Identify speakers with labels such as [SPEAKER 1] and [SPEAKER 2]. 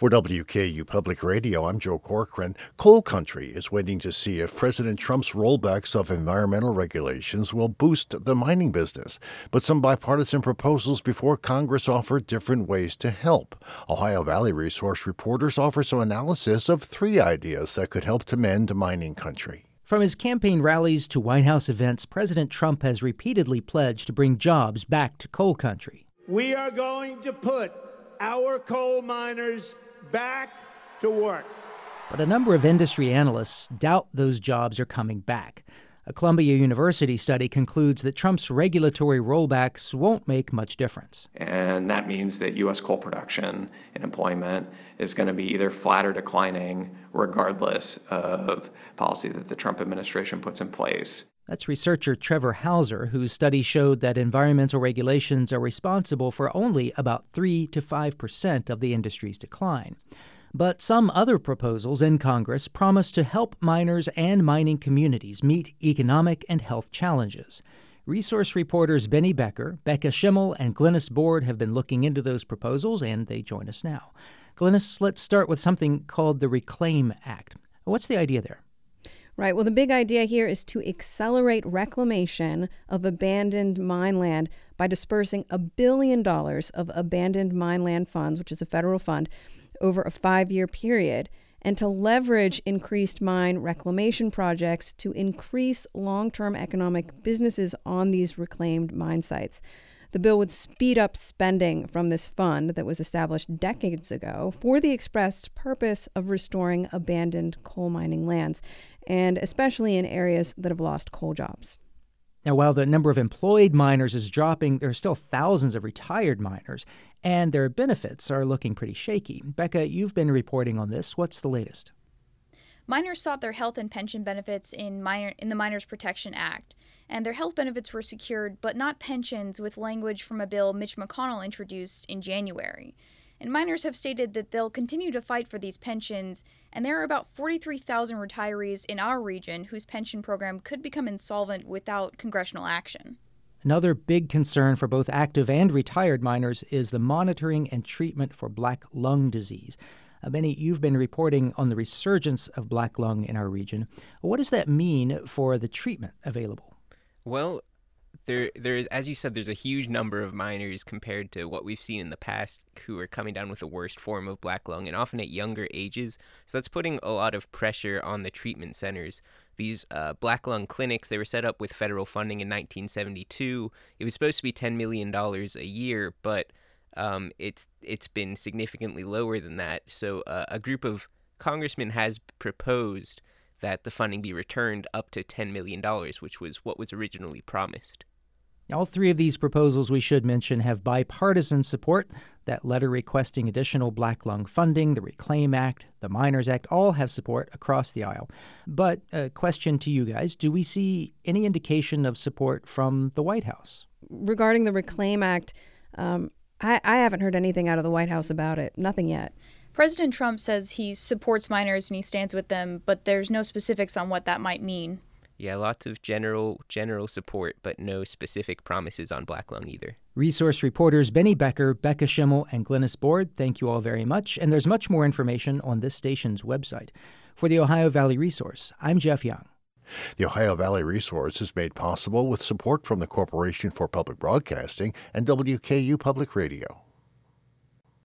[SPEAKER 1] For WKU Public Radio, I'm Joe Corcoran. Coal country is waiting to see if President Trump's rollbacks of environmental regulations will boost the mining business. But some bipartisan proposals before Congress offer different ways to help. Ohio Valley Resource reporters offer some analysis of 3 ideas that could help to mend mining country.
[SPEAKER 2] From his campaign rallies to White House events, President Trump has repeatedly pledged to bring jobs back to coal country.
[SPEAKER 3] We are going to put our coal miners back to work.
[SPEAKER 2] But a number of industry analysts doubt those jobs are coming back. A Columbia University study concludes that Trump's regulatory rollbacks won't make much difference.
[SPEAKER 4] And that means that U.S. coal production and employment is going to be either flat or declining regardless of policy that the Trump administration puts in place.
[SPEAKER 2] That's researcher Trevor Hauser, whose study showed that environmental regulations are responsible for only about 3 to 5% of the industry's decline. But some other proposals in Congress promise to help miners and mining communities meet economic and health challenges. Resource reporters Benny Becker, Becca Schimmel, and Glynis Board have been looking into those proposals, and they join us now. Glynis, let's start with something called the Reclaim Act. What's the idea there?
[SPEAKER 5] Right. Well, the big idea here is to accelerate reclamation of abandoned mine land by dispersing $1 billion of abandoned mine land funds, which is a federal fund, over a 5-year period, and to leverage increased mine reclamation projects to increase long-term economic businesses on these reclaimed mine sites. The bill would speed up spending from this fund that was established decades ago for the expressed purpose of restoring abandoned coal mining lands, and especially in areas that have lost coal jobs.
[SPEAKER 2] Now, while the number of employed miners is dropping, there are still thousands of retired miners, and their benefits are looking pretty shaky. Becca, you've been reporting on this. What's the latest?
[SPEAKER 6] Miners sought their health and pension benefits in the Miners Protection Act, and their health benefits were secured, but not pensions, with language from a bill Mitch McConnell introduced in January. And miners have stated that they'll continue to fight for these pensions, and there are about 43,000 retirees in our region whose pension program could become insolvent without congressional action.
[SPEAKER 2] Another big concern for both active and retired miners is the monitoring and treatment for black lung disease. Benny, you've been reporting on the resurgence of black lung in our region. What does that mean for the treatment available?
[SPEAKER 7] Well, there is, as you said, there's a huge number of miners compared to what we've seen in the past who are coming down with the worst form of black lung, and often at younger ages. So that's putting a lot of pressure on the treatment centers. These black lung clinics, they were set up with federal funding in 1972. It was supposed to be $10 million a year, but it's been significantly lower than that. So a group of congressmen has proposed that the funding be returned up to $10 million, which was what was originally promised.
[SPEAKER 2] All 3 of these proposals, we should mention, have bipartisan support. That letter requesting additional black lung funding, the Reclaim Act, the Miners Act, all have support across the aisle. But a question to you guys, do we see any indication of support from the White House?
[SPEAKER 5] Regarding the Reclaim Act, I haven't heard anything out of the White House about it. Nothing yet.
[SPEAKER 6] President Trump says he supports miners and he stands with them, but there's no specifics on what that might mean.
[SPEAKER 7] Yeah, lots of general support, but no specific promises on black lung either.
[SPEAKER 2] Resource reporters Benny Becker, Becca Schimmel, and Glynis Board, thank you all very much. And there's much more information on this station's website. For the Ohio Valley Resource, I'm Jeff Young.
[SPEAKER 1] The Ohio Valley Resource is made possible with support from the Corporation for Public Broadcasting and WKU Public Radio.